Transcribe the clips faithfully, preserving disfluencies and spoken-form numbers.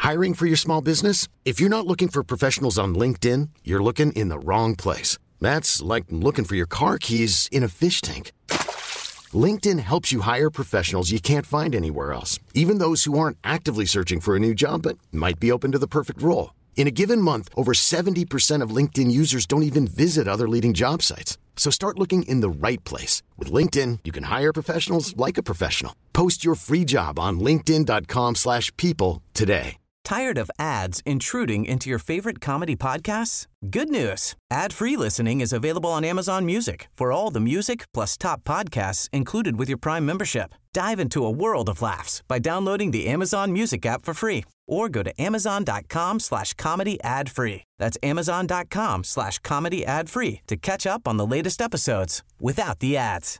Hiring for your small business? If you're not looking for professionals on LinkedIn, you're looking in the wrong place. That's like looking for your car keys in a fish tank. LinkedIn helps you hire professionals you can't find anywhere else, even those who aren't actively searching for a new job but might be open to the perfect role. In a given month, over seventy percent of LinkedIn users don't even visit other leading job sites. So start looking in the right place. With LinkedIn, you can hire professionals like a professional. Post your free job on linkedin.com slash people today. Tired of ads intruding into your favorite comedy podcasts? Good news. Ad-free listening is available on Amazon Music for all the music plus top podcasts included with your Prime membership. Dive into a world of laughs by downloading the Amazon Music app for free or go to amazon.com slash comedy ad-free. That's amazon.com slash comedy ad-free to catch up on the latest episodes without the ads.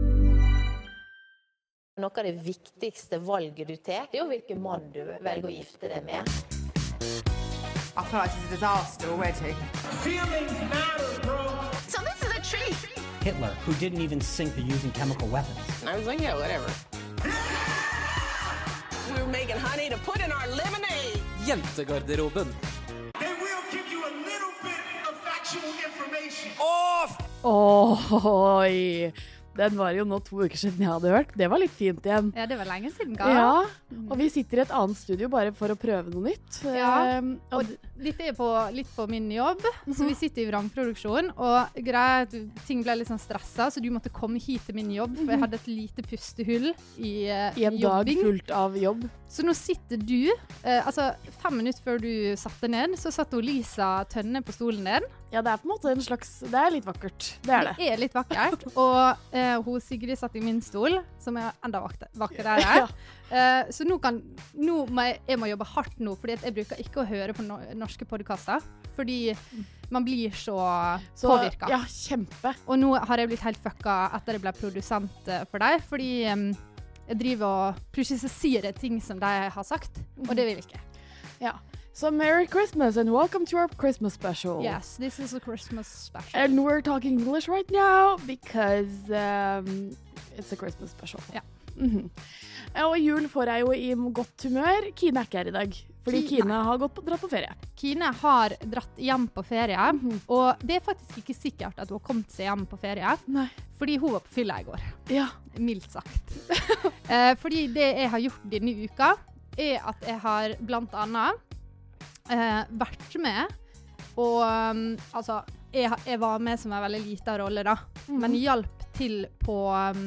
Noe av det viktigste valget du tar, det er jo hvilken mann du velger å gifte deg med. I feel like it's a disaster already. Feelings matter, bro. So this is a treat. Hitler, who didn't even sink to using chemical weapons. I was like, yeah, whatever. We were making honey to put in our lemonade. Jentegarderoben. They will give you a little bit of factual information. Off! Oh, oi. Den var jo nå to uker siden jeg hadde hørt. Det var litt fint igjen. Ja, det var lenge siden, ga. Ja, og vi sitter i et annet studio bare for å prøve noe nytt. Ja, um, og, og dette er på, litt på min jobb, mm-hmm. så vi sitter i vrangproduksjon, og greia at ting ble litt sånn stresset, så du måtte komme hit til min jobb, for jeg hadde et lite pustehull i, uh, I en jobbing. dag fullt av jobb. Så nå sitter du, uh, altså fem minutter før du satte ned, så satt hun Lisa Tønne på stolen din. Ja, det er på en måte en slags, det er litt vakkert. Det er det. Det er litt vakkert, og uh, hun Sigrid satt i min stol, som er enda vakrere. Ja. Uh, så nå, kan, nå må jeg, jeg må jobbe hardt nå, fordi jeg bruker ikke å høre på no, norske podcaster, fordi man blir så, så påvirket. Ja, kjempe. Og nå har jeg blitt helt fucka etter jeg ble produsent uh, for deg, fordi um, jeg driver og prosessirer ting som de har sagt, og det vil jeg ikke. Ja. So Merry Christmas and welcome to our Christmas special. Yes, this is a Christmas special. And we're talking English right now because um, it's a Christmas special. Ja. Mm-hmm. Og jul får jeg jo i godt humør. Kine er ikke her i dag, fordi Kine, Kine har gått på, dratt på ferie. Kine har dratt hjem på ferie, mm-hmm. og det er faktisk ikke sikkert at hun har kommet seg hjem på ferie. Nei. Fordi hun var på fylla i går. Ja. Mildt sagt. eh, fordi det jeg har gjort denne uka, er at jeg har blant annet Uh, vært med og um, altså jeg, jeg var med som en veldig liten rolle da mm. men hjalp til på um...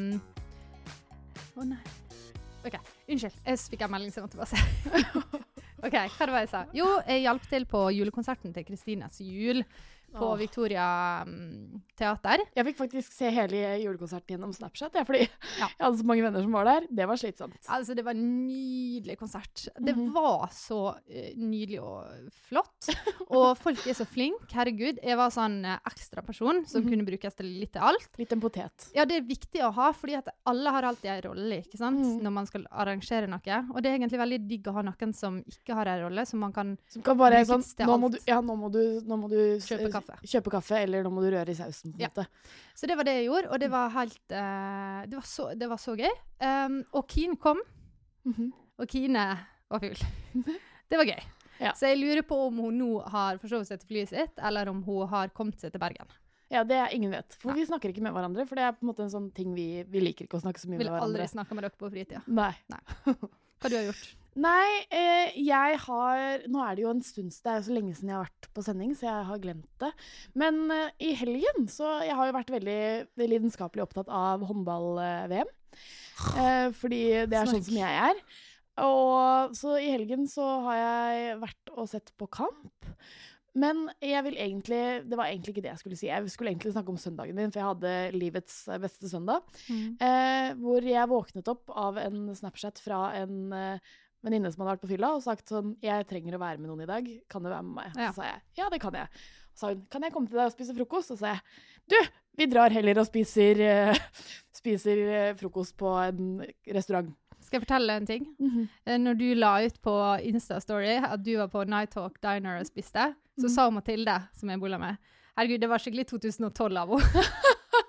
å nei ok, unnskyld, jeg fikk en melding som jeg måtte bare se ok, hva det var jeg sa? Jo, jeg hjalp til på julekonserten til Kristines jul på oh. Victoria um, teater. Jeg fikk faktisk se hele julekonserten gjennom Snapchat, ja, fordi ja. jeg hadde så mange venner som var der. Det var slitsomt. Altså, det var en nydelig konsert. Det mm-hmm. var så uh, nydelig og flott. Og folk er så flink. Herregud, jeg var sånn uh, ekstra person som mm-hmm. kunne brukes til litt til alt. Litt en potet. Ja, det er viktig å ha, fordi at alle har alltid en rolle, ikke sant? Mm. Når man skal arrangere noe. Og det er egentlig veldig digg å ha noen som ikke har en rolle, som man kan, som kan bare brukes sånn, til nå alt. må du, ja, nå må du, nå må du kjøpe kaffe. Kjøpe kaffe, eller nå må du røre i sausen på en ja. måte. Så det var det jeg gjorde, og det var helt, uh, det, var så, det var så gøy. Um, og Kine kom, mm-hmm. og Kine var full. Det var gøy. Ja. Så jeg lurer på om hun nå har forsovet seg til flyet sitt, eller om hun har kommet seg til Bergen. Ja, det er ingen vet. For ja. vi snakker ikke med hverandre, for det er på en måte en sånn ting vi, vi liker ikke å snakke så mye Vil med hverandre. Vil aldri snakke med dere på fritida. Nei. Nei. Hva du har gjort? Nei, eh, jeg har, nå er det jo en stund, det er jo så lenge siden jeg har vært på sending, så jeg har glemt det. Men eh, i helgen, så jeg har jo vært veldig, veldig lidenskapelig opptatt av håndball-V M. Eh, fordi det er sånn som jeg er. Og så i helgen så har jeg vært og sett på kamp. Men jeg vil egentlig, det var egentlig ikke det jeg skulle si. Jeg skulle egentlig snakke om søndagen min, for jeg hadde livets beste søndag. Mm. Eh, hvor jeg våknet opp av en Snapchat fra en eh, venninne som hadde vært på fylla, og sagt sånn, jeg trenger å være med noen i dag. Kan du være med meg? Ja. Så sa jeg, ja, det kan jeg. Og sa hun, kan jeg komme til deg og spise frokost? Og så sa jeg, du, vi drar heller og spiser, uh, spiser uh, frokost på en restaurant. Skal jeg fortelle en ting? Mm-hmm. Når du la ut på Insta-story at du var på Night Talk Diner og spiste, så mm-hmm. sa Mathilde, som jeg boller med, herregud, det var skikkelig to tusen og tolv av henne.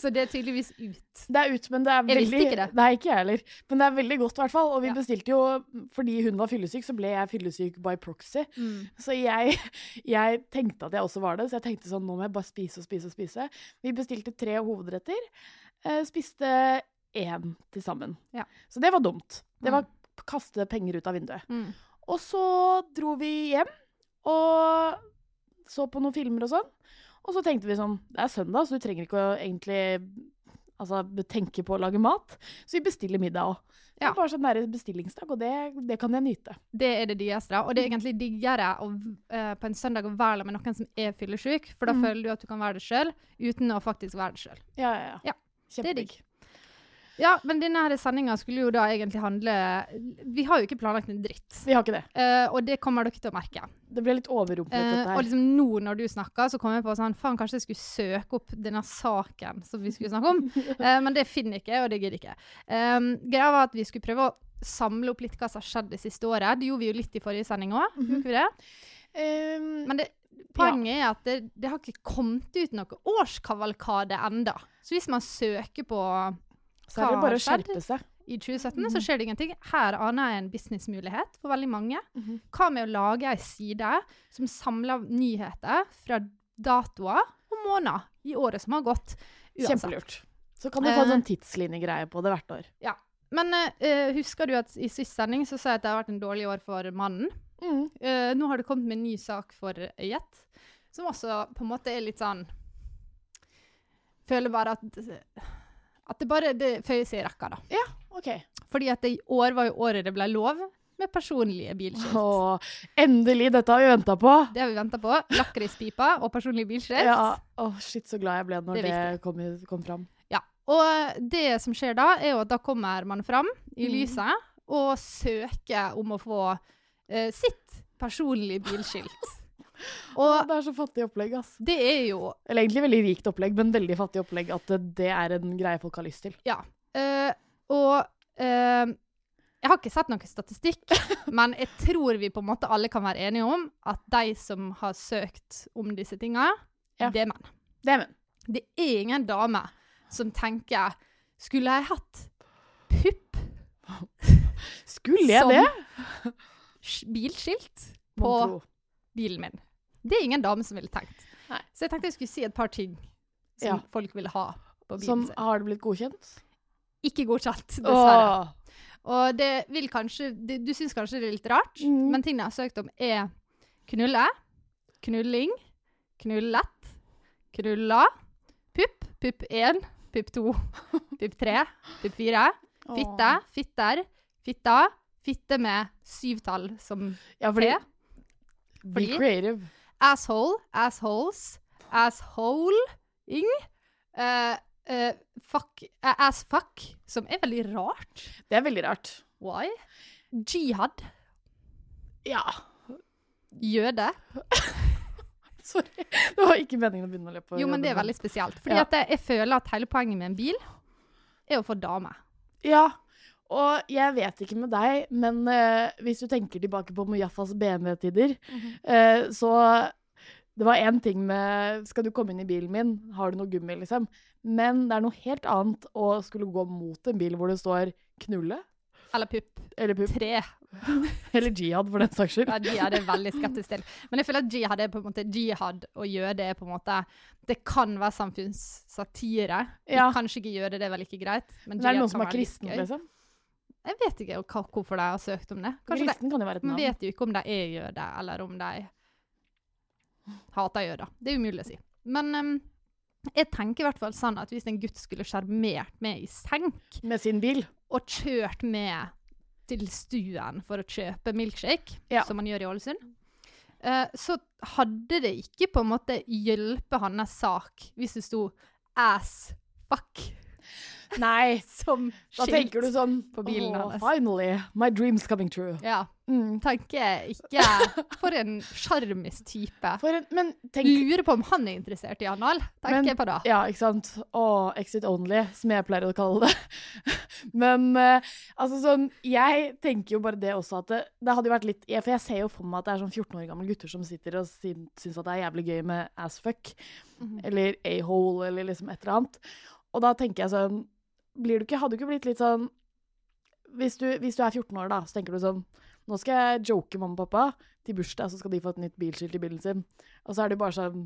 Så det er tydeligvis ut. Det er ut, men det er Jeg veldig... visste ikke det. Nei, ikke jeg heller. Men det er veldig godt i hvert fall. Og vi Ja. bestilte jo, fordi hun var fyllesyk, så ble jeg fyllesyk by proxy. Mm. Så jeg, jeg tenkte at jeg også var det, så jeg tenkte sånn, nå må jeg bare spise og spise og spise. Vi bestilte tre hovedretter, eh, spiste én til sammen. Ja. Så det var dumt. Det Mm. var kaste penger ut av vinduet. Mm. Og så dro vi hjem, og så på noen filmer og sånn. Og så tenkte vi sånn, det er søndag, så du trenger ikke å egentlig altså, tenke på å lage mat. Så vi bestiller middag også. Det Ja. er bare sånn der bestillingsdag, og det, det kan jeg nyte. Det er det diggeste. Og det er egentlig diggere å, uh, på en søndag å være med noen som er fyllesyk, for da Mm. føler du at du kan være det selv, uten å faktisk være det selv. Ja, ja, ja. Ja, det er Kjempedigg. digg. Ja, men denne her sendingen skulle jo da egentlig handle... Vi har jo ikke planlagt en dritt. Vi har ikke det. Uh, og det kommer dere til å merke. Det ble litt overrumplet, Uh, dette her. og liksom nå når du snakker, så kommer jeg på sånn, faen, kanskje jeg skulle søke opp denne saken som vi skulle snakke om. Uh, men det finner jeg ikke, og det gidder jeg ikke. Um, greia var at vi skulle prøve å samle opp litt hva som har skjedd det siste året. Det gjorde vi jo litt i forrige sending også, Mhm. gjorde vi det? Um, Men det, poenget er at det, det har ikke kommet ut noe årskavalkade enda. Så hvis man søker på så er det hva bare har å skjedd skjerpe seg. i tjue sytten, så skjer det ingenting. Her aner jeg en businessmulighet for veldig mange. Mhm. Hva med å lage en side som samler nyheter fra datoer og måneder i året som har gått? Uansett. Kjempelurt. Så kan du få en Eh. sånn tidslinjegreie på det hvert år. Ja. Men uh, husker du at i sist sending så sa jeg at det har vært en dårlig år for mannen? Mm. Uh, nå har det kommet med en ny sak for Øyet, som også på en måte er litt sånn... Føler bare at... At det bare det føyer seg i rekka, da. Ja, ok. Fordi at det i år var jo året det ble lov med personlige bilskilt. Åh, endelig, dette har vi ventet på. Det har vi ventet på. Lakrispipa og personlige bilskilt. Ja, åh, shit, så glad jeg ble når Det det, er kom, i- kom fram. Ja. Og det som skjer da, er jo at da kommer man fram i Mm. lyset og søker om å få eh, sitt personlige bilskilt. Og Det er så fattig opplegg, ass. det er jo Eller egentlig veldig rikt opplegg, men veldig fattig opplegg at det, det er en greie folk har lyst til. Ja. Eh, og eh, jeg har ikke sett noen statistikk, men jeg tror vi på en måte alle kan være enige om at de som har søkt om disse tingene, Ja. det er menn. Det er men. Det er ingen dame som tenker, skulle jeg hatt pupp Skulle jeg som det? sk- bilskilt Mon på tro. bilen min? Det er ingen dame som ville tenkt. Nei. Så jeg tenkte jeg skulle si et par ting som Ja. folk vil ha på bilen Som sin. har det blitt godkjent? Ikke godkjent, dessverre. Åh. Og det vil kanskje, det, du synes kanskje det er litt rart, Mm. men tingene jeg har søkt om er knulle, knulling, knullett, knulla, pupp, pupp én, pupp to, pupp tre, pupp fire, fitte, Åh. fitter, fitta, fitte med syvtall som Ja, fordi tre, Be fordi- creative. asshole, assholes, assholing, uh, uh, fuck, uh, ass fuck, som er veldig rart. Det er veldig rart. Why? Jihad, Ja. jøde. Sorry. Det var ikke meningen å begynne å le på. Jo, men det er veldig spesielt. Fordi Ja. at jeg, jeg føler at hele poenget med en bil er å få dame. Ja, og jeg vet ikke med deg, men eh, hvis du tenker tilbake på Mujaffas B M W-tider, eh, så det var en ting med, skal du komme inn i bilen min, har du noe gummi liksom? Men det er noe helt annet å skulle gå mot en bil hvor det står knulle, Eller pupp. eller pupp, Tre. eller jihad for den saks skyld. Ja, jihad er jeg veldig skeptisk til. Men jeg føler at jihad er på en måte jihad, og jøde er på en måte, det kan være samfunnssatire. Ja. Kanskje ikke jøde, det er vel ikke greit. Men Men er det jihad noen som kan er være litt kristen, gøy. liksom? Jeg vet ikke hva, hvorfor de har søkt om det. Kanskje det, Kristen kan jo være et man navn. vet jo ikke om de er jøder, eller om de hater jøder. Det er umulig å si. Men um, jeg tenker i hvert fall sånn at hvis en gutt skulle skjermert med i senk, Med sin bil. og kjørt med til stuen for å kjøpe milkshake, Ja. som man gjør i Ålesund, eh, så hadde det ikke på en måte hjulpet hans sak hvis det sto ass fuck Nei, som da skilt tenker du sånn, på bilen «Åh, hans. finally, my dream's coming true. Ja, Mm. tenker jeg ikke for en sjarmis type. For en, men tenk, Lurer på om han er interessert i anal, tenker Men- jeg på da. ja, ikke sant? Åh, exit only, som jeg pleier å kalle det. Men, eh, altså sånn, jeg tenker jo bare det også at det, det hadde jo vært litt, ja, for jeg ser jo for meg at det er sånn fjorten år gamle gutter som sitter og sin- synes at det er jævlig gøy med assfuck, Mhm. eller a-hole, eller liksom et eller annet. og da tenker jeg sånn, blir du ikke, hadde du ikke blitt litt sånn, hvis du, hvis du er fjorten år da, så tenker du sånn, nå skal jeg joke mamma og pappa til bursdag, så skal de få et nytt bilskilt i bilen sin. Og så er det bare sånn,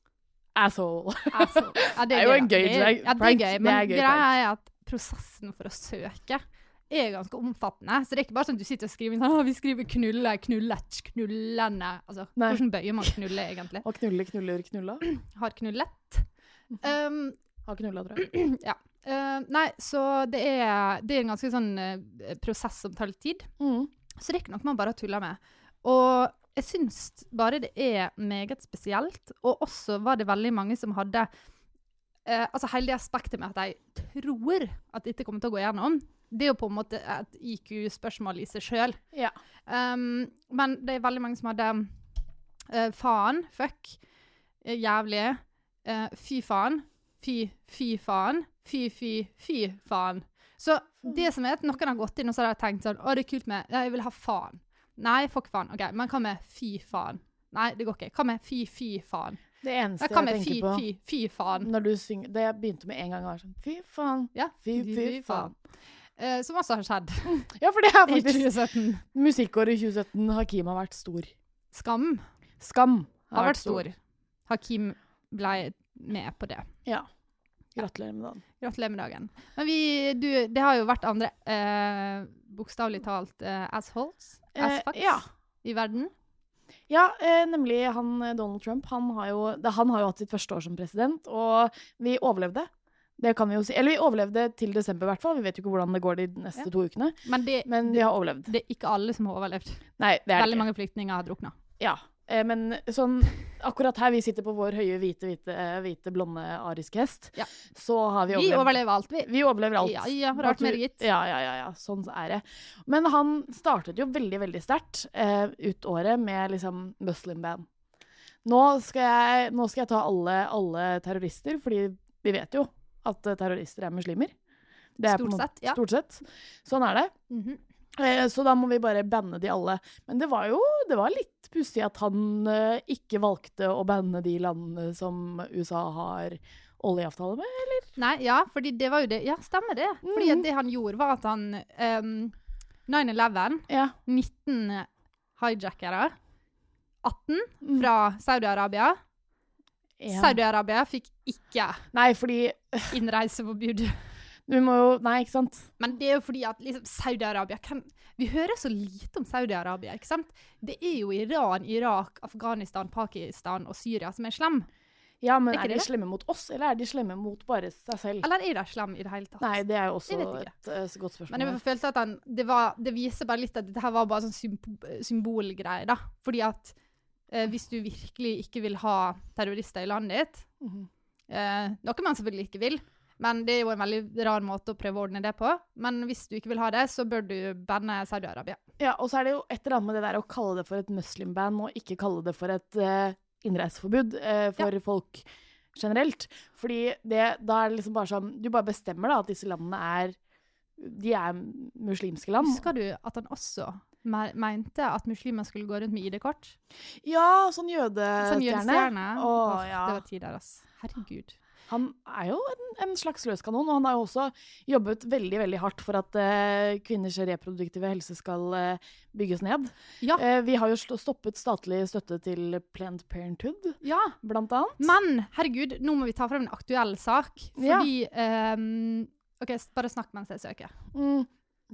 asshole. asshole. Ja, det, det er jo en gøy det, prank. Ja, det er gøy, men det er gøy greia prank. er at prosessen for å søke er ganske omfattende. Så det er ikke bare sånn at du sitter og skriver sånn, vi skriver knulle, knullet, knullende. Altså, Nei. hvordan bøyer man knulle egentlig? Og knulle, knuller, knulla. Har knullet. Um, Har knulla, tror jeg. ja. Uh, nei, så det er, det er en ganske sånn uh, prosess som tar litt tid. Mm. Så det er ikke noe man bare tuller med. Og jeg synes bare det er meget spesielt. Og også var det veldig mange som hadde uh, altså hele det aspektet med at jeg tror at dette kommer til å gå gjennom. Det er jo på en måte et I Q-spørsmål i seg selv. Ja. Um, men det er veldig mange som hadde uh, faen, fuck, uh, jævlig, uh, fy faen, fy, fy faen, fy, fy, fy faen. Så det som er at noen har gått inn og så har jeg tenkt sånn, å det er kult med, ja, jeg vil ha faen. Nei, fuck faen. Ok, men hva med fy faen? Nei, det går ikke. Hva med fy, fy faen? Det eneste Hva jeg med tenker fy, på, fy, fy faen? når du synger, det jeg begynte med en gang var sånn, fy faen, Ja, fy, fy faen. Uh, som også har skjedd Ja, for det er i faktisk tjue sytten. musikkåret i tjue sytten, Hakim har vært stor. Skam Skam har vært stor. Hakim ble med på det. Ja. Gratulerer med dagen. Gratulerer med dagen. Men vi, du, det har jo vært andre, eh, bokstavlig talt, eh, assholes, Eh, assfucks, ja. i verden. Ja, eh, nemlig han eh, Donald Trump, han har, jo, det, han har jo hatt sitt første år som president, og vi overlevde. Det kan vi jo si. Eller vi overlevde til desember i hvert fall. Vi vet jo ikke hvordan det går de neste Ja. to ukene. Men, det, Men vi har overlevd. det er ikke alle som har overlevd. Nei, det er Veldig det ikke. mange flyktninger har druknet. Ja, eh, men sånn, akkurat her vi sitter på vår høye, hvite, hvite, eh, hvite blonde ariske hest, Ja. så har vi Vi overlevd. overlever alt, vi. Vi overlever alt. Ja, ja, rart mer gitt. Ja, ja, ja, ja, sånn er det. Men han startet jo veldig, veldig sterkt eh, ut året med liksom Muslim ban. Nå skal jeg, nå skal jeg ta alle, alle terrorister, fordi vi vet jo at eh, terrorister er muslimer. Det er på Stort en måte- sett, ja. Stort sett. Sånn er det. Mhm. Eh, så da må vi bare banne de alle. Men det var jo det var litt pussig at han eh, ikke valgte å banne de landene som U S A har oljeavtale med, eller? Nei, ja, fordi det var jo det. Ja, stemmer det. Fordi at det han gjorde var at han um, nine eleven, Ja. nitten hijackere, atten Mm. fra Saudi-Arabia. Ja. Saudi-Arabia fikk ikke Nei, fordi innreiseforbud. du må jo Nei, ikke sant? Men det er jo fordi at liksom, Saudi-Arabia kan, vi hører så lite om Saudi-Arabia, ikke sant? Det er jo Iran, Irak, Afghanistan, Pakistan og Syria som er slem. Ja, men Er ikke er de det det? slemme mot oss, eller er de slemme mot bare seg selv? Eller er de slem i det hele tatt? Nei, det er jo også Jeg vet ikke. et uh, så godt spørsmål. Men jeg følte at han, det, var, det viser bare litt at dette her var bare sånn symbo- symbolgreie, da. Fordi at eh, hvis du virkelig ikke vil ha terrorister i landet ditt, Mhm. eh, noe man selvfølgelig ikke vil, men det er jo en veldig rar måte å prøve å ordne det på. Men hvis du ikke vil ha det, så bør du banne Saudi-Arabia. Ja, og så er det jo et eller annet med det der å kalle det for et muslimban, og ikke kalle det for et uh, innreiseforbud uh, for folk generelt. Fordi det, da er det liksom bare sånn, du bare bestemmer da at disse landene er, de er muslimske land. Husker du at han også me mente at muslimer skulle gå rundt med I D-kort? Ja, sånn jødestjerne. Sånn jødestjerne. Åh, Åh, ja. Det var tider, ass. Herregud. Han er jo en, en slags løskanon, og han har jo også jobbet veldig, veldig hardt for at eh, kvinners reproduktive helse skal eh, bygges ned. Ja. Eh, vi har jo sl- stoppet statlig støtte til Planned Parenthood, Ja, blant annet. men herregud, nå må vi ta frem en aktuell sak. Ja. Fordi ehm, OK, s- bare snakk mens jeg søker. Mm.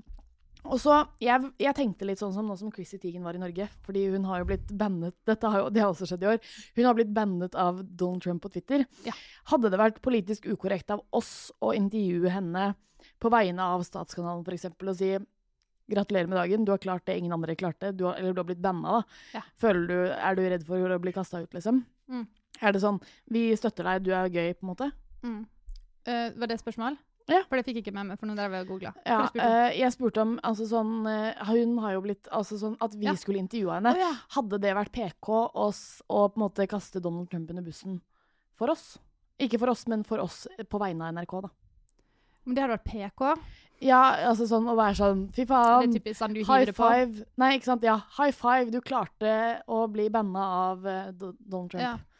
Og så, jeg, jeg tenkte litt sånn som nå som Chrissy Teigen var i Norge, fordi hun har jo blitt bannet, dette har jo, det har også skjedd i år, hun har blitt bannet av Donald Trump på Twitter. Ja. Hadde det vært politisk ukorrekt av oss å intervjue henne på vegne av Statskanalen for eksempel, og si, gratulerer med dagen, du har klart det ingen andre klarte, du har, eller du har blitt bannet da. Ja. Føler du, er du redd for å bli kastet ut, liksom? Mm. Er det sånn, vi støtter deg, du er gøy, på en måte? Mm. Eh, var det et spørsmål? Ja. For det fikk jeg ikke med meg, for nå drev jeg og googlet. Ja, Hva spurte du? eh, jeg spurte om, altså sånn, eh, hun har jo blitt, altså sånn, at vi Ja. skulle intervjue henne. Å, ja. Hadde det vært P K og, s- og på en måte kaste Donald Trump under bussen for oss? Ikke for oss, men for oss på vegne av N R K, da. Om det hadde vært P K, Ja, altså sånn å være sånn, fy det faen, er typisk sånn du high hiver det på. five. Nei, ikke sant, ja, high five, du klarte å bli banna av eh, Do- Donald Trump. Ja.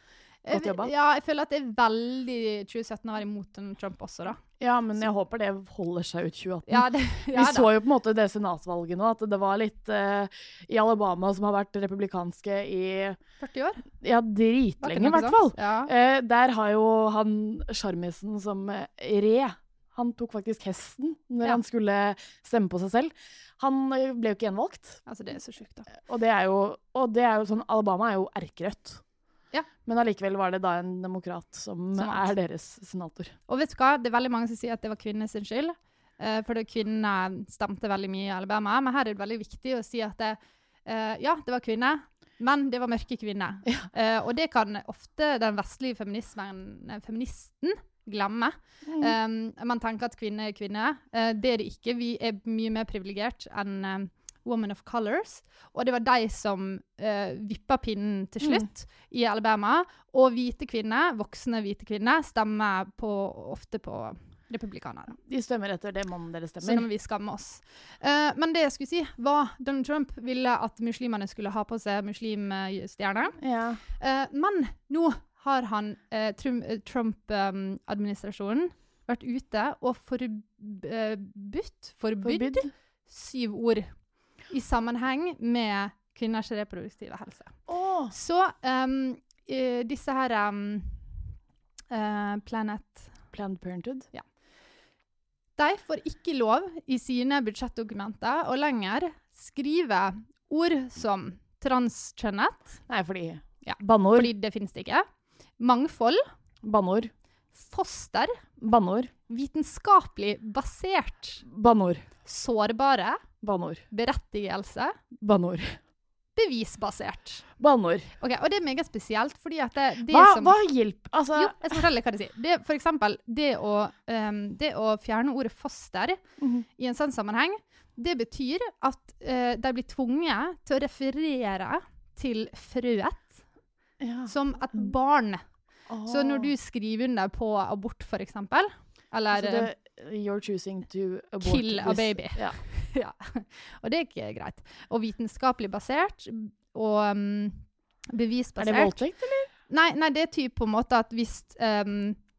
Godt jobba. Ja, jeg føler at det er veldig tjue sytten å være imot Donald Trump også, da. Ja, men jeg håper det holder seg ut tjue atten. Ja, det, ja, Vi så jo på en måte det senatsvalget nå, at det var litt uh, i Alabama som har vært republikanske i førti år? Ja, dritlenge i hvert fall. Ja. Uh, der har jo han Sjarmisen som uh, re. Han tok faktisk hesten når Ja. han skulle stemme på seg selv. Han uh, ble jo ikke gjenvalgt. Altså, det er så sjukt, da. Og det er jo, og det er jo sånn, Alabama er jo erkerødt. Ja. Men allikevel var det da en demokrat som, Som er deres senator. Og vet du hva? Det er veldig mange som sier at det var kvinnes skyld. Uh, for det kvinnene stemte veldig mye i Alabama. Men her er det veldig viktig å si at det, uh, ja, det var kvinner, men det var mørke kvinner. Ja. Uh, og det kan ofte den vestlige feminismen, feministen glemme. Mm. Um, man tenker at kvinner er kvinner. Uh, det er det ikke. Vi er mye mer privilegert enn um, Women of Colors. Og det var de som uh, vippa pinnen til slutt mm. i Alabama. Og hvite kvinner, voksne hvite kvinner, stemmer på, ofte på republikanere. De stemmer etter det mannen deres Så stemmer. nå må vi skamme oss. Uh, men det jeg skulle si var Donald Trump ville at muslimene skulle ha på seg muslimstjerne. Ja. Uh, men nå har han, uh, Trump-administrasjonen, um, vært ute og forbudt, forbydd Forbydd. syv ord i sammenheng med kvinners reproduktive helse. Åh. Så um, uh, disse her um, uh, Planet Planned Parenthood. Ja. De får ikke lov i sine budsjettdokumenter å lenger skrive ord som transkjønnet. Nei, fordi Ja. Banneord. Fordi det finnes det ikke. Mangfold. Banneord. Foster. Banneord. Vitenskapelig basert. Banneord. Sårbare. Banneord. Berettigelse. Banneord. Bevisbasert. Banneord. Ok, og det er meget spesielt, fordi at det, det Hva, som... hva hjelp? Altså, Jo, jeg skal fortelle hva det sier. Det, for eksempel, det å, um, det å fjerne ordet foster Mhm. i en sånn sammenheng, det betyr at uh, de blir tvunget til å referere til frøet ja. som et barn. Åh. Så når du skriver under på abort, for eksempel, eller Altså det, You're choosing to abort kill a this- baby. Ja. ja, og det er ikke greit. Og vitenskapelig basert, og um, Er bevisbasert. det voldtekt, eller? Nei, nei, det er typ på en måte at hvis, um,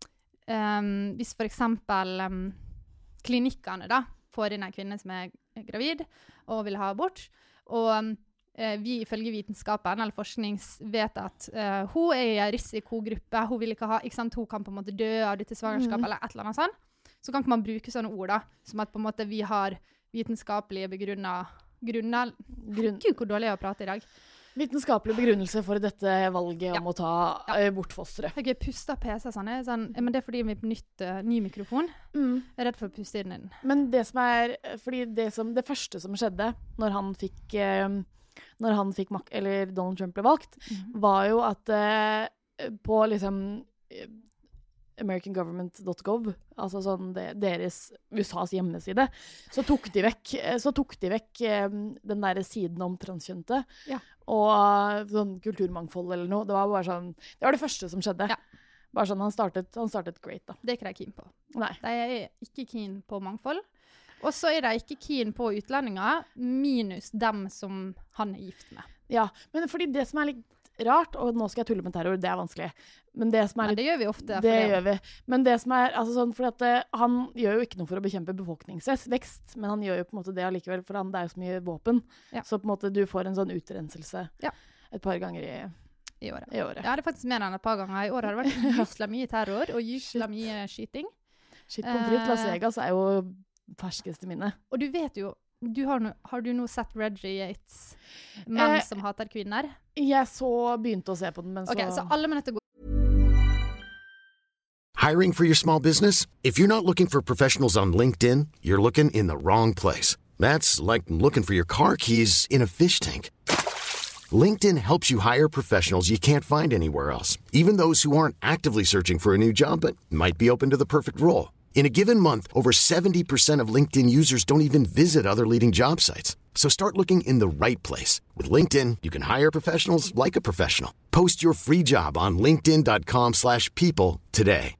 um, hvis for eksempel um, klinikkene da, får inn en kvinne som er gravid og vil ha abort, og um, eh, vi ifølge vitenskapen eller forskning vet at uh, hun er i en risikogruppe, hun vil ikke ha, ikke sant, hun kan på en måte dø av dette svangerskap Mm. eller et eller annet sånt, så kan ikke man bruke sånne ord da, som at på en måte vi har vitenskapelige begrunnet grunner. Grunn Gud, hvor dårlig jeg har pratet i dag. Vitenskapelig begrunnelse for dette valget Ja. om å ta Ja. eh, bort fosteret. Jeg har pustet P C sånn, jeg er sånn, ja, men det er fordi vi er på nytt, uh, ny mikrofon. Mm. Jeg er redd for å puste inn den. Men det som er fordi det, som, det første som skjedde når han fikk eh, når han fikk mak eller Donald Trump ble valgt, var jo at eh, på liksom eh, american government dot gov, altså sånn det, deres U S A's hjemmeside, så tok de vekk, eh, så tok de vekk eh, den der siden om transkjønte Ja. og eh, sånn kulturmangfold eller noe. Det var bare sånn, det var det første som skjedde. Ja. Bare sånn, han startet, han startet great da. Det er ikke de keen på. Nei. De er ikke keen på mangfold. Og så er de ikke keen på utlendinger, minus dem som han er gift med. Ja, men fordi det som er litt rart, og nå skal jeg tulle med terror, det er vanskelig, men det som er Ja, litt det gjør vi ofte. for Det gjør vi. Men det som er, altså sånn, fordi at eh, han gjør jo ikke noe for å bekjempe befolkningsvekst, men han gjør jo på en måte det allikevel, for han, det er jo så mye våpen. Ja. Så på en måte du får en sånn utrenselse Ja. et par ganger i, I året. i året. Ja, det er faktisk mer enn et par ganger. I år har det vært gysla mye terror og gysla mye skyting. Shit, pommes frites, Las Eh. Vegas er jo ferskeste minne. Og du vet jo, du har, no, har du nå sett Reggie Yates, menn Eh, som hater kvinner? Jeg så begynte å se på den, men så... Ok, så alle må nødt til å gå. Hiring for your small business? If you're not looking for professionals on LinkedIn, you're looking in the wrong place. That's like looking for your car keys in a fish tank. LinkedIn helps you hire professionals you can't find anywhere else, even those who aren't actively searching for a new job but might be open to the perfect role. In a given month, over seventy percent of LinkedIn users don't even visit other leading job sites. So start looking in the right place. With LinkedIn, you can hire professionals like a professional. Post your free job on linkedin dot com slash people today.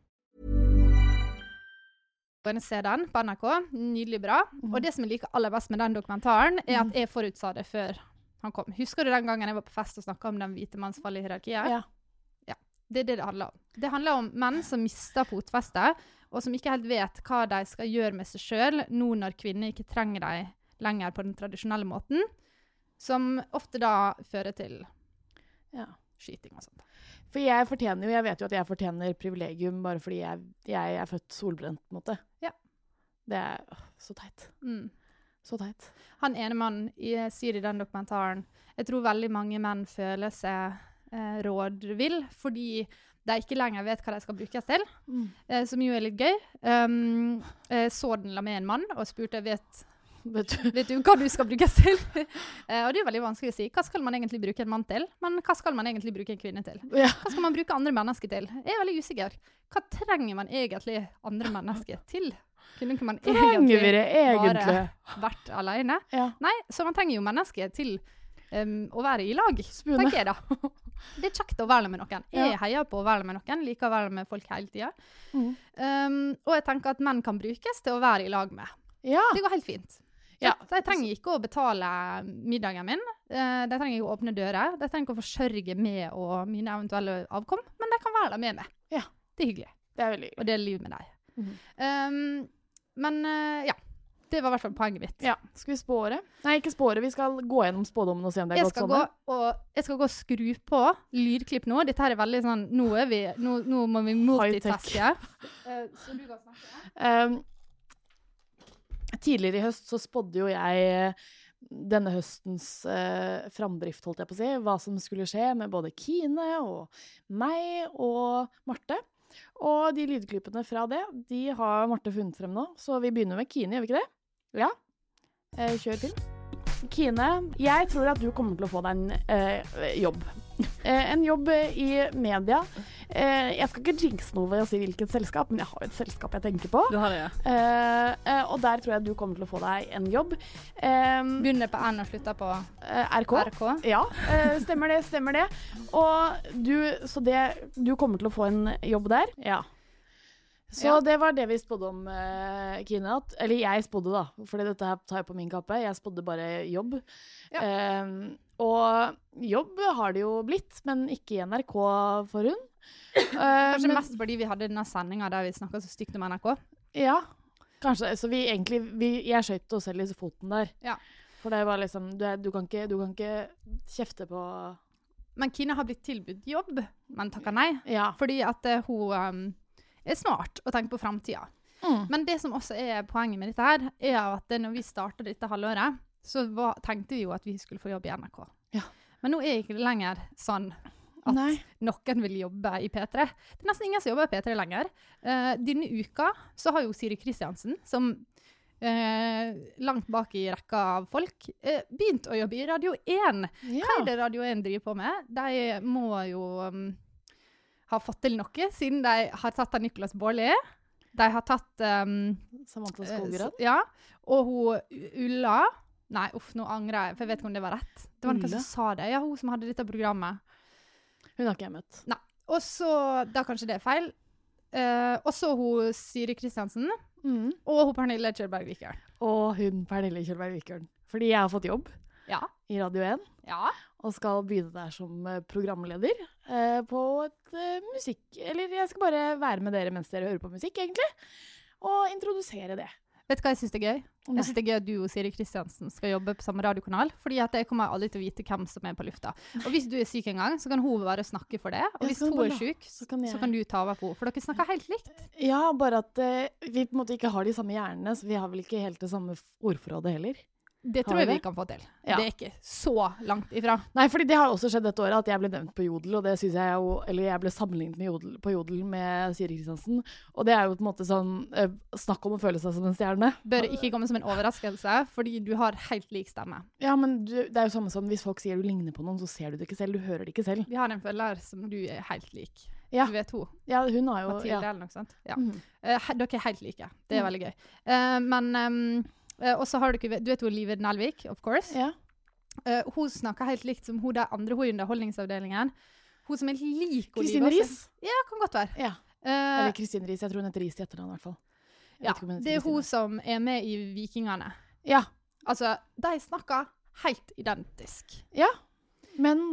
Se den på N R K, nydelig bra. Og det som jeg liker aller best med den dokumentaren, er at jeg forutsa det før han kom. Husker du den gangen jeg var på fest og snakket om den hvite mannsfallet i hierarkiet? Ja. Ja. Det er det det handler om. Det handler om menn som mister fotfestet, og som ikke helt vet hva de skal gjøre med seg selv, nå når kvinner ikke trenger dem lenger på den tradisjonelle måten, som ofte da fører til Ja. skyting og sånt. For jeg fortjener jo, jeg vet jo at jeg fortjener privilegium bare fordi jeg, jeg er født solbrent, på en måte. Ja. Det er åh, så teit. Mm. Så teit. Han ene mannen sier i den dokumentaren, jeg tror veldig mange menn føler seg eh, rådvill, fordi de ikke lenger vet hva de skal brukes til, Mm. eh, som jo er litt gøy. Um, jeg så den la med en mann, og spurte, vet Vet du? Vet du hva du skal brukes til? uh, og det er veldig vanskelig å si. Hva skal man egentlig bruke en mann til? Men hva skal man egentlig bruke en kvinne til? Ja. Hva skal man bruke andre mennesker til? Jeg er veldig usikker. Hva trenger man egentlig andre mennesker til? Kunne ikke man Trenger egentlig, vi det egentlig? bare vært alene? Ja. Nei, så man trenger jo mennesker til um, å være i lag, Spune. tenker jeg da. Det er kjekt å være med noen. Jeg Ja. heier på å være med noen, liker å være med folk hele tiden. Mm. Um, og jeg tenker at menn kan brukes til å være i lag med. Ja. Det går helt fint. Ja. Så de trenger ikke å betale middagen min. Uh, de trenger ikke å åpne dører. De trenger ikke å forsørge meg og mine eventuelle avkom, men de kan være der med meg. Ja. Det er hyggelig. Det er veldig Og det er liv med deg. Mhm. Um, men uh, ja, det var i hvert fall poenget mitt. Ja. Skal vi spåre? Nei, ikke spåre. Vi skal gå gjennom spådommen og se om det er Jeg godt skal, sånn. gå og, jeg skal gå og skru på lydklipp nå. Dette her er veldig sånn, nå, er vi, nå, nå må vi multitaske. Uh, så du kan snakke. Um, tidligere i høst så spådde jo jeg eh, denne høstens uh, framdrift, holdt jeg på å si, hva som skulle skje med både Kine og meg og Marte. Og de lydklippene fra det, de har Marte funnet frem nå, så vi begynner med Kine, gjør vi ikke det? Ja. Eh, kjør til. Kine, jeg tror at du kommer til å få deg en eh, jobb. Eh, en jobb i media. Eh, jeg skal ikke jinxe noe ved å si hvilket selskap, men jeg har jo et selskap jeg tenker på. Du har det, ja. Eh, eh, og der tror jeg du kommer til å få deg en jobb. Eh, Begynner på N og slutter på eh, R K. R K. Ja, eh, stemmer det, stemmer det. Og du, så det, du kommer til å få en jobb der. Ja. Så Ja. det var det vi spådde om, uh, Kine. At, eller jeg spådde, da. For dette her tar jeg på min kappe. Jeg spådde bare jobb. Ja. Eh, og jobb har det jo blitt, men ikke i N R K for hun. Eh, Kanskje men- mest fordi vi hadde denne sendingen der vi snakket så stygt om N R K. Ja, kanskje. Så vi egentlig vi, Jeg skjøt oss selv i foten der. Ja. For det var liksom Du, er, du, kan, ikke, du kan ikke kjefte på Men Kine har blitt tilbudt jobb, men takket nei. Ja. Fordi at eh, hun um, er smart og tenker på fremtiden. Mm. Men det som også er poenget med dette her, er at når vi startet dette halvåret, så var, tenkte vi jo at vi skulle få jobb i N R K. Ja. Men nå er det ikke lenger sånn at Nei. noen vil jobbe i P tre. Det er nesten ingen som jobber i P tre lenger. Uh, denne uka så har jo Siri Kristiansen, som uh, langt bak i rekka av folk, uh, begynt å jobbe i Radio én. Ja. Hva er det Radio én driver på med? De må jo um, ha fått til noe, siden de har tatt av Nicolas Baarli. De har tatt um, Samantha eh, Skogran. s- Ja, og hun U- Ulla. Nei, uff, nå angrer jeg, for jeg vet ikke om det var rett. Det var noen Ulla? som sa det. Ja, hun som hadde dette programmet. Hun har ikke jeg møtt. Nei. Og så, da kanskje det er feil. Eh, og så hun Siri Kristiansen, Mm. og hun Pernille Kjølberg-Vikør. Og hun Pernille Kjølberg-Vikøren. Fordi jeg har fått jobb Ja. i Radio én. Ja. Og skal begynne der som eh, programleder eh, på et eh, musikk... Eller jeg skal bare være med dere mens dere hører på musikk, egentlig. Og introdusere det. Vet du hva jeg synes det er gøy? Nei. Jeg synes det er gøy at du og Siri Kristiansen skal jobbe på samme radiokanal, fordi at jeg kommer aldri til å vite hvem som er på lufta. Og hvis du er syk en gang, så kan hun bare snakke for det. Og Ja, hvis så kan hun du er bare- syk, så kan jeg- så kan du ta over på henne. For dere snakker helt likt. Ja, bare at eh, vi på en måte ikke har de samme hjernene, så vi har vel ikke helt det samme f- ordforrådet heller. Det Har tror vi jeg vi det? kan få til. Ja. Det er ikke så langt ifra. Nei, fordi det har også skjedd dette året at jeg ble nevnt på Jodel, og det synes jeg jo, eller jeg ble sammenlignet med Jodel, på Jodel med Siri Kristiansen. Og det er jo på en måte sånn, eh, snakk om å føle seg som en stjerne. Bør ikke komme som en overraskelse, fordi du har helt lik stemme. Ja, men du, det er jo samme som hvis folk sier du ligner på noen, så ser du det ikke selv, du hører det ikke selv. Vi har en følger som du er helt lik. Ja. Du vet hun. Ja, hun har jo... Mathilde Ja. eller noe sånt. Ja. Mhm. Eh, he- dere er helt like. Det er Mm. veldig gøy. Eh, men, um, eh, og så har dere, du vet jo Live Nelvik, of course. Ja. Eh, hun snakker helt likt som hun der andre hun i underholdningsavdelingen. Hun som er lik Kristine Olive. Riis. Ja, kan godt være. Ja. Eh, Eller Kristine Riis, jeg tror hun heter Riis i etternavn i hvert fall. Jeg ja, vet ikke om hun heter det er Kristine. hun som er med i Vikingene. Ja, Altså, de snakker helt identisk. ja. Men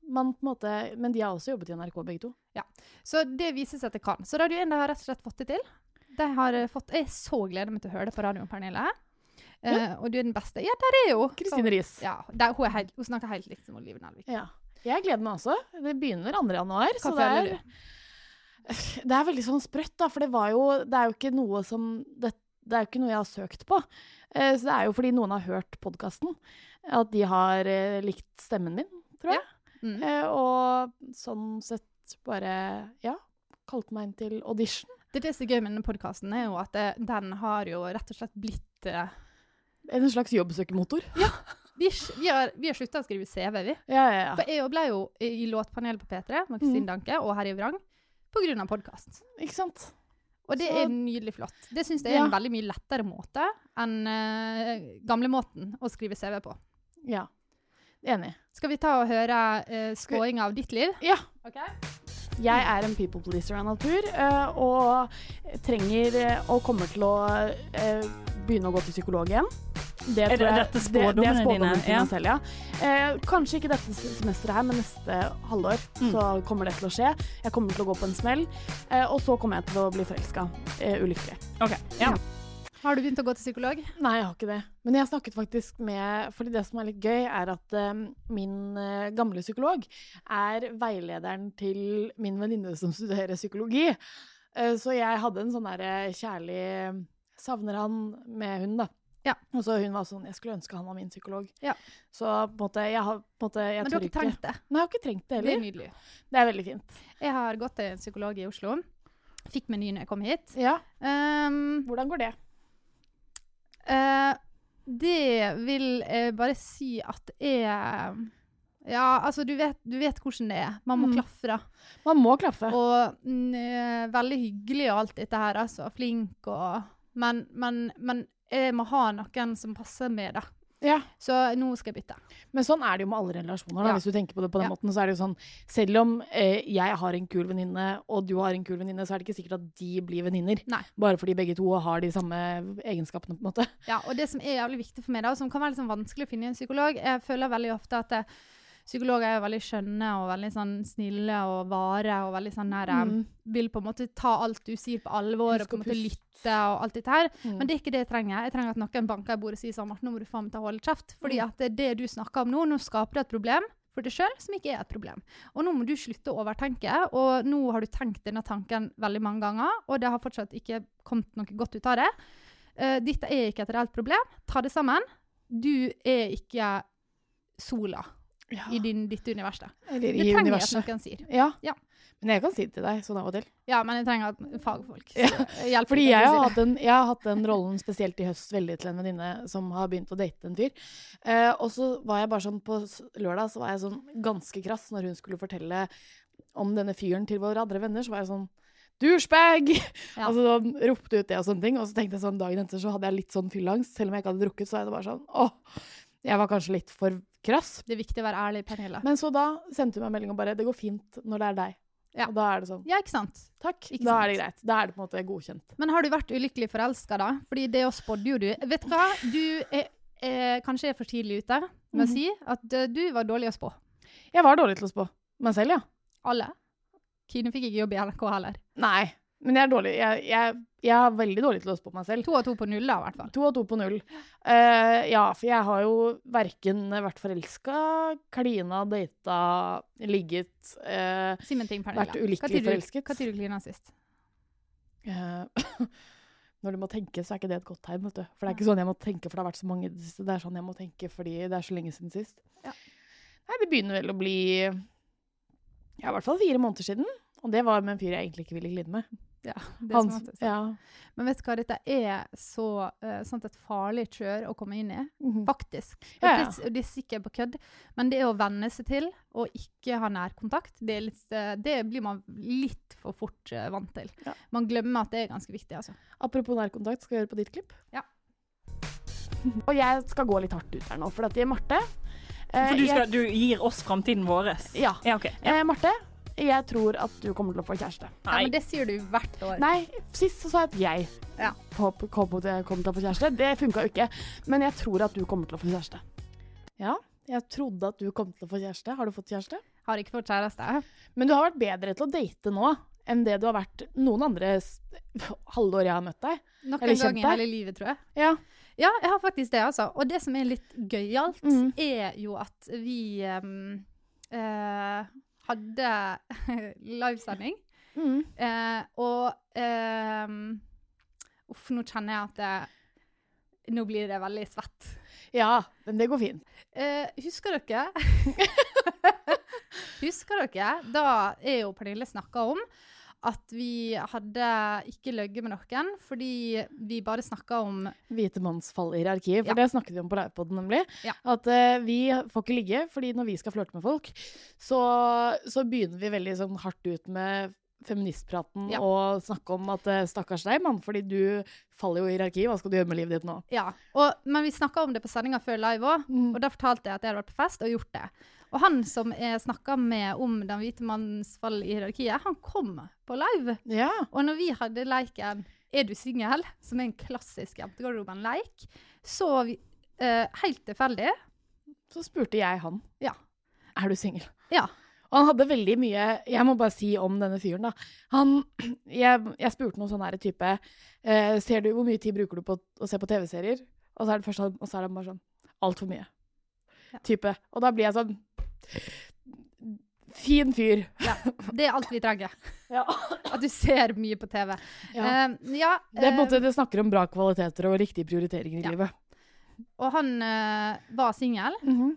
man på en måte, men de har også jobbet i N R K begge to. Ja, så det viser seg at det kan. Så Radio én har rett og slett fått det til. De har fått, jeg så gleder meg til å høre det på radioen, Pernille. Ja. Uh, og du er den beste. Ja, der er jo. Kristine Riis. Ja, der, hun, er helt, hun snakker helt likt som Olive Nelvik. Ja. Jeg gleder meg også. Det begynner andre januar. Hva så det føler er, du? Det er veldig sånn sprøtt da, for det var jo, det er jo ikke noe som, det, det er jo ikke noe jeg har søkt på. Uh, så det er jo fordi noen har hørt podcasten, at de har uh, likt stemmen min, tror jeg. Ja. Mm. Uh, og sånn sett bare, ja, kalte meg inn til audition. Det, det som er gøy med denne podcasten er jo at det, den har jo rett og slett blitt... Uh, en slags jobbsøkemotor. Ja, vi, vi, har, vi har sluttet å skrive C V, vi. Ja, ja, ja. For jeg ble jo i låtpanelet på P tre, med Kristin mm. Danke og Herje Vrang, på grunn av podcast. Ikke sant? Og det Så... er nydelig flott. Det synes jeg er ja. en veldig mye lettere måte enn uh, gamle måten å skrive C V på. Ja, enig. Skal vi ta og høre uh, skåing av ditt liv? Ja. Ok. Jeg er en people pleaser av natur, uh, og trenger uh, og kommer til å uh, begynne å gå til psykolog igjen. Det er det jeg, dette spådommene det, det spådommene dine? Til Ja. meg selv, ja. Uh, kanskje ikke dette semesteret her, men neste halvår mm. så kommer det til å skje. Jeg kommer til å gå på en smell, uh, og så kommer jeg til å bli forelsket, uh, ulykkelig. Ok, ja. ja. Har du begynt å gå til psykolog? Nei, jeg har ikke det. Men jeg har snakket faktisk med, fordi det som er litt gøy er at um, min uh, gamle psykolog er veilederen til min venninne som studerer psykologi. Uh, så jeg hadde en sånn der kjærlig savner han med hun da. Ja. Og så hun var sånn, jeg skulle ønske han var min psykolog. Ja. Så på en måte, jeg har på en måte, jeg Men du har ikke trengt det? Nei, jeg har ikke trengt det heller. Det er nydelig. Det er veldig fint. Jeg har gått til en psykolog i Oslo. Fikk meny når jeg kom hit. Ja. Um, Hvordan går det? Uh, det vil jeg bare si at er ja, altså du vet, du vet hvordan det er. Man må mm. klaffe da. Man må klaffe. Og mm, veldig hyggelig og alt dette her, altså flink og men, men, men jeg må ha noen som passer med det. Ja. Så nå skal jeg bytte. Men sånn er det jo med alle relasjoner da, ja. hvis du tenker på det på den ja. måten, så er det jo sånn, selv om eh, jeg har en kul venninne, og du har en kul venninne, så er det ikke sikkert at de blir venninner. Nei. Bare fordi begge to har de samme egenskapene på en måte. Ja, og det som er jævlig viktig for meg da, og som kan være litt sånn vanskelig å finne i en psykolog, jeg føler veldig ofte at det, psykologer er veldig skjønne og veldig sånn snille og vare og veldig sånn der, mm. vil på en måte ta alt du sier på alvor og på en måte lytte og alt dette her. Mm. Men det er ikke det jeg trenger. Jeg trenger at noen banker i bordet og sier sånn, Martin, nå må du faen meg ta holde kjeft. Fordi mm. at det, det du snakker om nå, nå skaper det et problem for deg selv, som ikke er et problem. Og nå må du slutte å overtenke, og nå har du tenkt denne tanken veldig mange ganger, og det har fortsatt ikke kommet noe godt ut av det. Uh, dette er ikke et reelt problem. Ta det sammen. Du er ikke sola. Ja. I din, ditt univers da. Eller det i trenger universet. jeg at noen sier. Ja. ja. Men jeg kan si det til deg, sånn av og til. Ja, men jeg trenger at fagfolk. Ja. Fordi jeg har, hatt den, jeg har hatt den rollen spesielt i høst veldig til en venninne som har begynt å date en fyr. Uh, og så var jeg bare sånn, på lørdag så var jeg sånn ganske krass når hun skulle fortelle om denne fyren til våre andre venner, så var jeg sånn, douchebag! Ja. Altså sånn, ropte ut det og sånne ting, og så tenkte jeg sånn, dagen etter så hadde jeg litt sånn fyllangst, selv om jeg ikke hadde drukket, så er det bare sånn, åh, jeg var kanskje litt for krass. Det er viktig å være ærlig, Pernille. Men så da sendte hun meg melding og bare, det går fint når det er deg. Ja. Og da er det sånn. Ja, ikke sant? Takk, ikke da sant? er det greit. Da er det på en måte godkjent. Men har du vært ulykkelig forelsket da? Fordi det å spådde jo du. Vet du hva? Du er, er kanskje er for tidlig ute med mm-hmm. å si at uh, du var dårlig å spå. Jeg var dårlig til å spå. Meg selv, ja. Alle? Kine fikk ikke jobb i N R K heller. Nei, men jeg er dårlig. Jeg, jeg, jeg er veldig dårlig til å spå meg selv. To og to på null da, i hvert fall. To og to på null. Uh, ja, for jeg har jo hverken vært forelsket, klina, data, ligget, uh, si meg ting, Pernille. Vært ulykkelig forelsket. Hva tid du klina sist? Uh, når du må tenke, så er ikke det et godt tegn, vet du. For det er ikke sånn jeg må tenke, for det har vært så mange det siste. Det er sånn jeg må tenke, fordi det er så lenge siden sist. Ja. Nei, det begynner vel å bli, ja, i hvert fall fire måneder siden. Og det var med en fyr jeg egentlig ikke ville glide med. Ja, det er Hans, smart. ja. Men vet du hva, dette er så uh, sånt et farlig kjør å komme inn i, mm-hmm. faktisk. Ja, ja. Det, det er sikkert på kødd, men det å venne seg til å ikke ha nærkontakt, det, er litt, uh, det blir man litt for fort uh, vant til. Ja. Man glemmer at det er ganske viktig, altså. Apropos nærkontakt, skal vi høre på ditt klipp? Ja. Og jeg skal gå litt hardt ut her nå, for at det er Marte. Uh, for du, skal, jeg, du gir oss fremtiden våres? Ja. Ja, okay. Ja. Uh, Marte, jeg tror at du kommer til å få kjæreste. Nei. Ja, men det sier du hvert år. Nei, sist så sa jeg at jeg ja. kom, kom, kom til å få kjæreste. Det funket jo ikke. Men jeg tror at du kommer til å få kjæreste. Ja, jeg trodde at du kom til å få kjæreste. Har du fått kjæreste? Har ikke fått kjæreste. Men du har vært bedre til å date nå enn det du har vært noen andre halvår jeg har møtt deg. Noen gang i hele livet, tror jeg. Ja. Ja, jeg har faktisk det, altså. Og det som er litt gøyalt, mm. er jo at vi um, uh, hadde livesending. Mm. Uh, og um, uff, nå kjenner jeg at det, nå blir det veldig svett. Ja, men det går fint. Uh, husker dere? husker dere? Da er jo Pernille snakket om at vi hadde ikke løgget med noen, fordi vi bare snakket om hvite manns fall i hierarkiet, for ja. Det snakket vi om på livepodden nemlig. Ja. At uh, vi får ikke ligge, fordi når vi skal flørte med folk, så, så begynner vi veldig sånn hardt ut med feministpraten ja. Og snakke om at uh, stakkars deg, mann, fordi du faller jo i hierarkiet, hva skal du gjøre med livet ditt nå? Ja, og, men vi snakket om det på sendingen før live også, mm. og da fortalte jeg at jeg hadde vært på fest og gjort det. Og han som jeg snakket med om den hvite mannens fall i hierarkiet, han kom på live. Ja. Og når vi hadde leiken Er du single?, som er en klassisk jentegarderoben-leik, så vi, uh, helt tilfeldig, så spurte jeg han. Ja. Er du single? Ja. Og han hadde veldig mye, jeg må bare si om denne fyren da. Han, jeg, jeg spurte noen sånn her type, uh, ser du hvor mye tid bruker du på å se på T V-serier? Og så er det først, og så er det bare sånn, alt for mye. Ja. Type. Og da blir jeg sånn, fin fyr. Ja, det er alt vi trenger. Ja. At du ser mye på T V. Ja. Uh, ja, det er på en måte, det snakker om bra kvaliteter og riktige prioriteringer i ja. livet. Og han uh, var single, mm-hmm.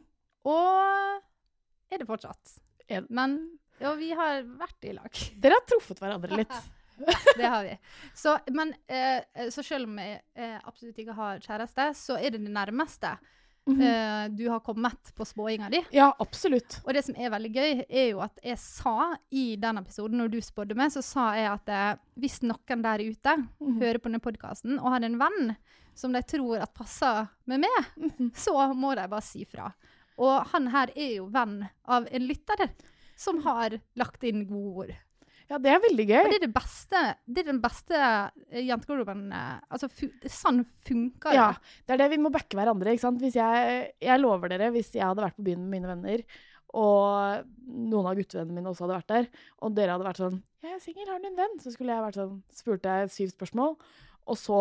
og er det fortsatt. En. Men ja, vi har vært i lag. Dere har truffet hverandre litt. Det har vi. Så, men, uh, så selv om jeg uh, absolutt ikke har kjæreste, så er det det nærmeste. Mm-hmm. Uh, du har kommet på spåinga di. Ja, absolutt. Og det som er veldig gøy, er jo at jeg sa i den episoden, når du spådde meg, så sa jeg at uh, hvis noen der ute mm-hmm. hører på denne podcasten og har en venn som de tror at passer med meg, mm-hmm. så må de bare si fra. Og han her er jo venn av en lytter som har lagt inn gode ord. Ja, det er veldig gøy. Og det er det beste, det er den beste jentegarderoben, altså fu, sånn funker det. Ja, det er det vi må backe hverandre, ikke sant? Hvis jeg, jeg lover dere, hvis jeg hadde vært på byen med mine venner, og noen av guttevennene mine også hadde vært der, og dere hadde vært sånn, jeg er single, har du en venn? Så skulle jeg vært sånn, spurte jeg syv spørsmål, og så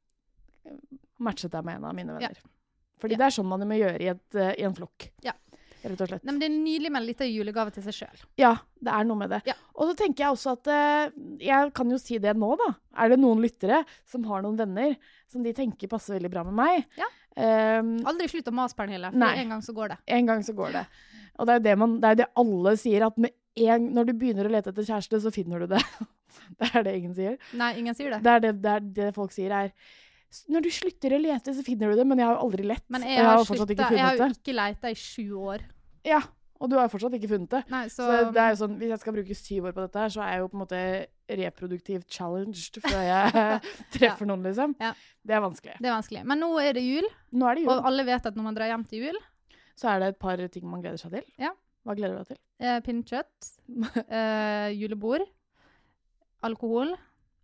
matchet jeg med en av mine venner. Ja. Fordi ja. Det er sånn man må gjøre i, et, i en flokk. Ja. Rett og slett. Nei, men det er nydelig med en liten julegave til seg selv. Ja, det er noe med det. Ja. Og så tenker jeg også at, uh, jeg kan jo si det nå da. Er det noen lyttere som har noen venner som de tenker passer veldig bra med meg? Ja. Um, Aldri slutt å mase, Pernille, for nei. En gang så går det. En gang så går det. Og det er jo det, man, det, er det alle sier, at med en, når du begynner å lete etter kjæreste, så finner du det. Det er det ingen sier. Nei, ingen sier det. Det er det, det, er det folk sier er, når du slutter å lete, så finner du det, men jeg har jo aldri lett. Men jeg har, jeg har slutta, fortsatt ikke funnet det. Jeg har jo ikke letet i sju år. Ja, og du har fortsatt ikke funnet det. Nei, så, så det er jo sånn, hvis jeg skal bruke syv år på dette her, så er jeg jo på en måte reproduktivt challenged før jeg treffer ja. Noen, liksom. Ja. Det er vanskelig. Det er vanskelig. Men nå er det jul, nå er det jul. Og alle vet at når man drar hjem til jul, så er det et par ting man gleder seg til. Ja. Hva gleder du deg til? Eh, pinnekjøtt, eh, julebord, alkohol,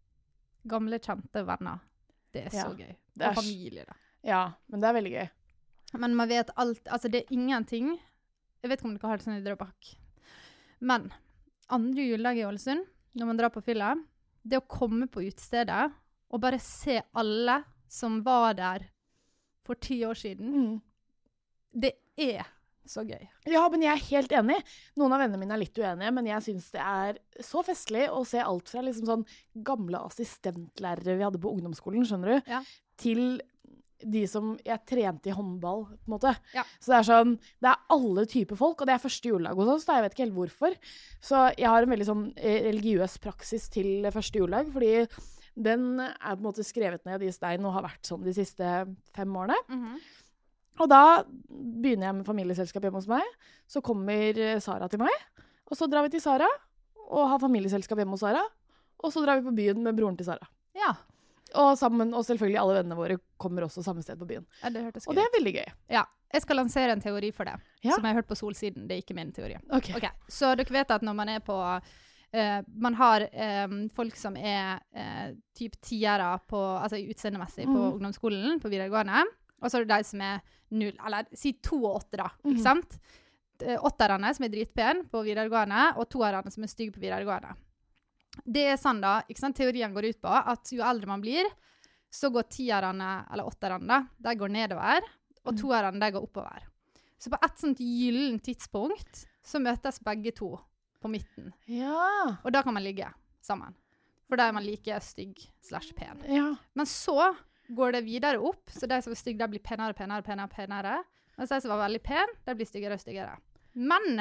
gamle kjente venner. Det er så ja. Gøy. Og er, familie, da. Ja, men det er veldig gøy. Men man vet alt, altså det er ingenting. Jeg vet ikke om dere har det sånn i Drøbak. Men andre juledag i Ålesund, når man drar på fylla, det å komme på utestedet og bare se alle som var der for ti år siden, mm. det er så gøy. Ja, men jeg er helt enig. Noen av vennene mine er litt uenige, men jeg synes det er så festlig å se alt fra liksom sånn gamle assistentlærere vi hadde på ungdomsskolen, skjønner du? Ja. Til de som jeg trente i håndball, på en måte. Ja. Så det er sånn, det er alle typer folk, og det er første juledag hos oss, da jeg vet ikke helt hvorfor. Så jeg har en veldig sånn religiøs praksis til første juledag, fordi den er på en måte skrevet ned i stein og har vært sånn de siste fem årene. Mhm. Og da begynner jeg med familieselskap hjemme hos meg, så kommer Sara til meg, og så drar vi til Sara, og har familieselskap hjemme hos Sara, og så drar vi på byen med broren til Sara. Ja. Og, sammen, og selvfølgelig alle vennene våre kommer også samme sted på byen. Ja, det hørtes gøy. Og det er veldig gøy. Ja, jeg skal lansere en teori for det, ja. Som jeg har hørt på Solsiden. Det er ikke min teori. Ok. Okay. Så dere vet at når man er på, uh, man har um, folk som er uh, typ tiere på, altså utseendemessig på mm. ungdomsskolen, på videregående, og så er det de som er null, eller si to og åtte da, ikke sant? åtterne som er dritpen på videregående, og toerne som er stygg på videregående. Det er sånn da, ikke sant? Teorien går ut på at jo eldre man blir, så går tierne, eller åtterne da, de går nedover, og toerne de går oppover. Så på et sånt gyllen tidspunkt, så møtes begge to på midten. Ja. Og da kan man ligge sammen. For da er man like stygg slash pen. Ja. Men så går det videre opp, så de som er stygg, de blir penere, penere, penere, penere. Mens de som var veldig pen, de blir styggere og styggere. Men,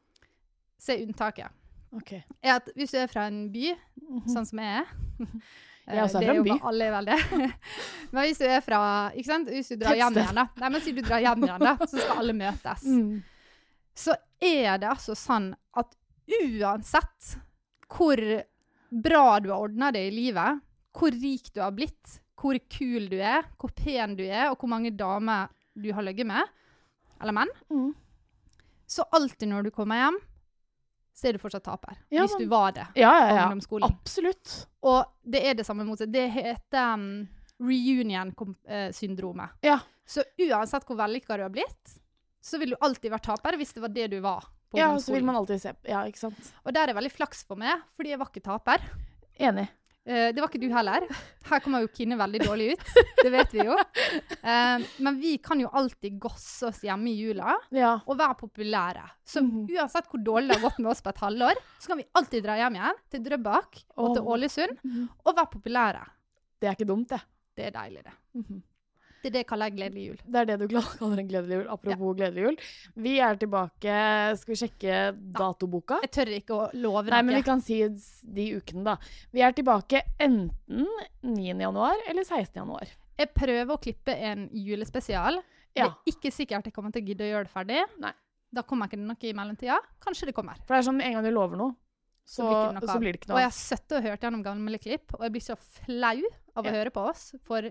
så er unntaket. Okay. Er at hvis du er fra en by, mm-hmm. sånn som jeg er, jeg også er fra en by. Alle er vel det. Men hvis du er fra, ikke sant? Hvis du drar hjem igjen da, nei, men si du drar hjem igjen da, så skal alle møtes. Mm. Så er det altså sånn at uansett hvor bra du har ordnet det i livet, hvor rik du har blitt, hvor kul du er, hvor pen du er, og hvor mange damer du har løgget med, eller menn, mm. så alltid når du kommer hjem, så er du fortsatt taper. Ja, hvis du var det. Ja, ja, ja. Absolutt. Og det er det samme motsatt. Det heter um, reunion-syndromet. Ja. Så uansett hvor vellykket du har blitt, så vil du alltid være taper hvis det var det du var på ja, så vil man alltid se. Ja, ikke sant? Og der er det veldig flaks for meg, fordi jeg var ikke taper. Enig. Uh, det var ikke du heller. Her kommer jo Kine veldig dårlig ut. Det vet vi jo. Uh, men vi kan jo alltid gosse oss hjemme i jula ja. Og være populære. Så mm. uansett hvor dårlig det har gått med oss på et halvår, så kan vi alltid dra hjem igjen til Drøbak og oh. til Ålesund mm. og være populære. Det er ikke dumt, det. Det er deilig, det. Mm-hmm. Det er det jeg kaller gledelig jul. Det er det du kaller en gledelig jul. Apropos ja. Gledelig jul. Vi er tilbake, skal vi sjekke datoboka? Jeg tør ikke å love Nei, men vi kan si de ukene da. Vi er tilbake enten niende januar eller sekstende januar. Jeg prøver å klippe en julespesial. Ja. Det er ikke sikkert jeg kommer til å gidde å gjøre det ferdig. Nei. Da kommer ikke det noe i mellomtida. Kanskje det kommer. For det er sånn, en gang du lover noe, så, så, blir, det så blir det ikke noe. Og jeg har sett og hørt gjennom gamle klipp, og jeg blir så flau av å ja. Høre på oss, for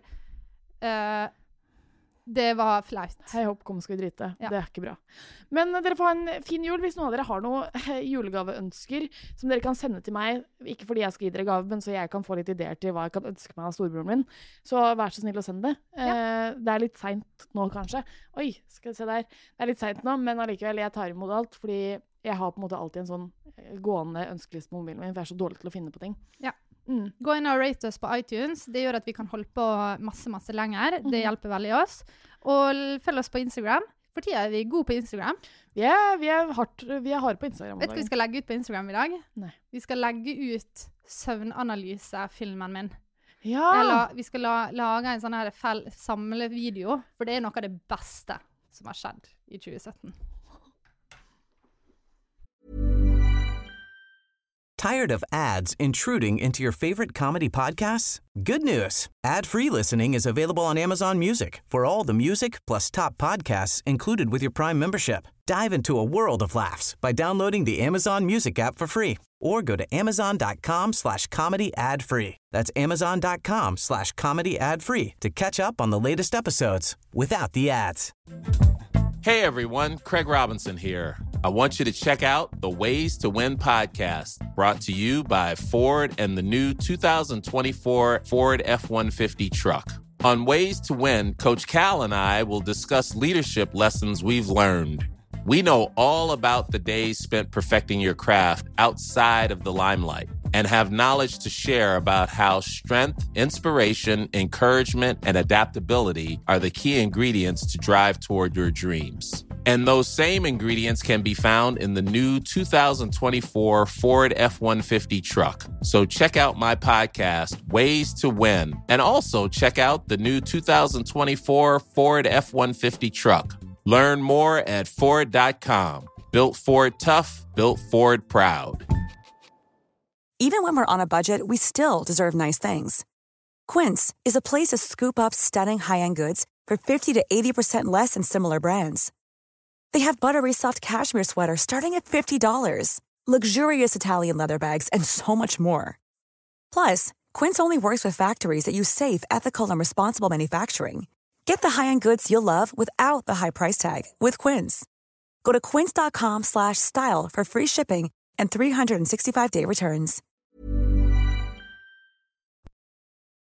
Uh, det var flaut. Hei hopp, kom skal vi drite. Ja. Det er ikke bra. Men uh, dere får en fin jul hvis noen av dere har noen uh, julegaveønsker som dere kan sende til meg, ikke fordi jeg skal gi dere gave, men så jeg kan få litt ideer til hva jeg kan ønske meg av storebroren min. Så vær så snill å sende det. Uh, ja. Det er litt sent nå kanskje. Oi, skal vi se der. Det er litt sent nå, men allikevel jeg tar imot alt, fordi jeg har på en måte alltid en sånn gående ønskeliste på mobilen min, for jeg er så dårlig til å finne på ting. Ja. Mm. Gå inn og rate oss på iTunes. Det gjør at vi kan holde på masse, masse lenger. Det hjelper veldig oss. Og følg oss på Instagram. For tida er vi gode på Instagram. Ja, vi er hardt, vi er harde på Instagram. Vet du hva vi skal legge ut på Instagram i dag? Nei. Vi skal legge ut søvnanalyse-filmen min. Ja. Eller vi skal la, lage en sånn her fel- samlevideo, for det er noe av det beste som har skjedd i tjue sytten. Tired of ads intruding into your favorite comedy podcasts? Good news. Ad-free listening is available on Amazon Music for all the music plus top podcasts included with your Prime membership. Dive into a world of laughs by downloading the Amazon Music app for free or go to amazon.com slash comedy ad free. That's amazon.com slash comedy ad free to catch up on the latest episodes without the ads. Hey everyone, Craig Robinson here. I want you to check out the Ways to Win podcast, brought to you by Ford and the new two thousand twenty-four Ford F one fifty truck. On Ways to Win, Coach Cal and I will discuss leadership lessons we've learned. We know all about the days spent perfecting your craft outside of the limelight and have knowledge to share about how strength, inspiration, encouragement, and adaptability are the key ingredients to drive toward your dreams. And those same ingredients can be found in the new two thousand twenty-four Ford F one fifty truck. So check out my podcast, Ways to Win, and also check out the new two thousand twenty-four Ford F one fifty truck. Learn more at Ford dot com. Built Ford tough, built Ford proud. Even when we're on a budget, we still deserve nice things. Quince is a place to scoop up stunning high-end goods for fifty to eighty percent less than similar brands. They have buttery soft cashmere sweaters starting at fifty dollars, luxurious Italian leather bags, and so much more. Plus, Quince only works with factories that use safe, ethical, and responsible manufacturing. Get the high-end goods you'll love without the high price tag with Quince. Go to quince.com slash style for free shipping and three sixty-five day returns.